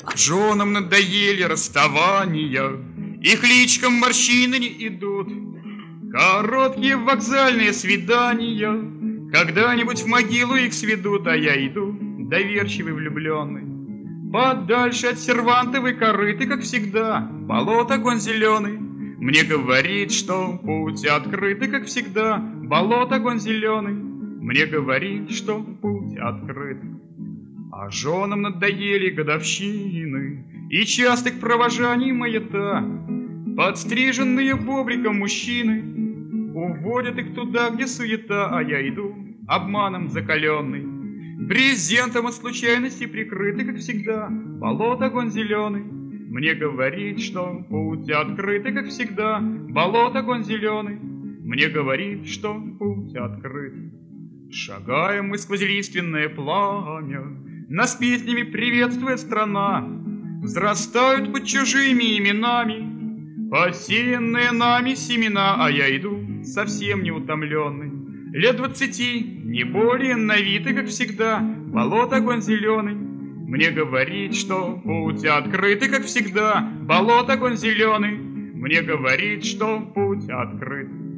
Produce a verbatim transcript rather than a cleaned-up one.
Женам надоели расставания, их личкам морщины не идут. Короткие вокзальные свидания когда-нибудь в могилу их сведут, а я иду, доверчивый влюбленный, подальше от сервантовой корыты, как всегда, болото огонь зеленый. Мне говорит, что путь открытый, как всегда, болото огонь зеленый. Мне говорит, что путь открыт. А женам надоели годовщины и частых провожаний маята. Подстриженные бобриком мужчины уводят их туда, где суета, а я иду, обманом закаленный, брезентом от случайности прикрытый, как всегда, болото огонь зеленый. Мне говорит, что путь открытый, как всегда, болото огонь зеленый. Мне говорит, что путь открыт. Шагаем мы сквозь лиственное пламя, нас песнями приветствуя страна. Взрастают под чужими именами посеянные нами семена, а я иду совсем неутомленный, лет двадцати, не более, на вид и, как всегда, болото огонь зеленый. Мне говорит, что путь открытый, как всегда, болото огонь зеленый. Мне говорит, что путь открыт.